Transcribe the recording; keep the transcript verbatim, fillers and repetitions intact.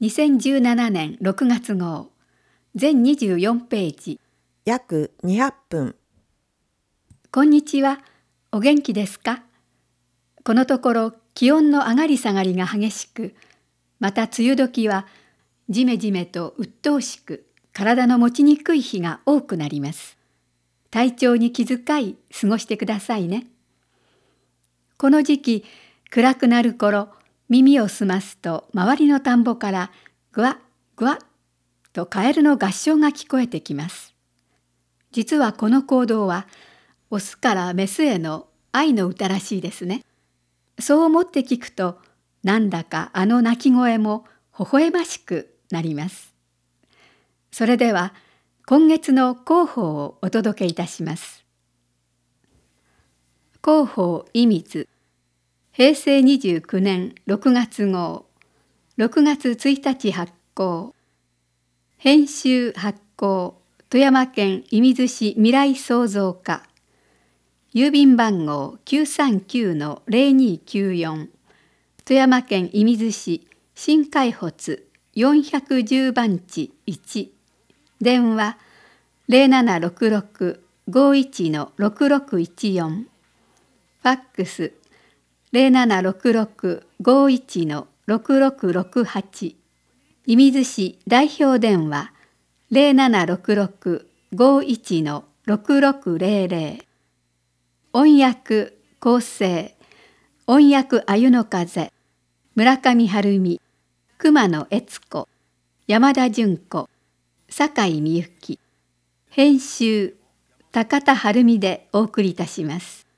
にせんじゅうななねんろくがつ号全にじゅうよんページ。 約にひゃっぷん。 こんにちは。お元気ですか？このところ気温の上がり下がりが激しく、また梅雨時はじめじめと鬱陶しく、体の持ちにくい日が多くなります。体調に気遣い過ごしてくださいね。この時期、暗くなる頃、耳を澄ますと周りの田んぼからぐわっぐわっとカエルの合唱が聞こえてきます。実はこの行動はオスからメスへの愛の歌らしいですね。そう思って聞くと、なんだかあの鳴き声も微笑ましくなります。それでは今月の広報をお届けいたします。広報伊水へいせいにじゅうきゅうねんろくがつ号ろくがつついたち発行。編集発行富山県射水市未来創造課。郵便番号 きゅうさんきゅうのぜろにきゅうよん 富山県射水市新海発よんいちぜろ番地いち。電話 ゼロななろくろく ごいちのろくろくいちよん。ファックスゼロななろくろく ごいちのろくろくろくはち。射水市代表電話ゼロななろくろく ごいちのろくろくぜろぜろ。音訳構成音訳あゆの風村上春美熊野悦子山田純子酒井美由紀編集高田晴美でお送りいたします。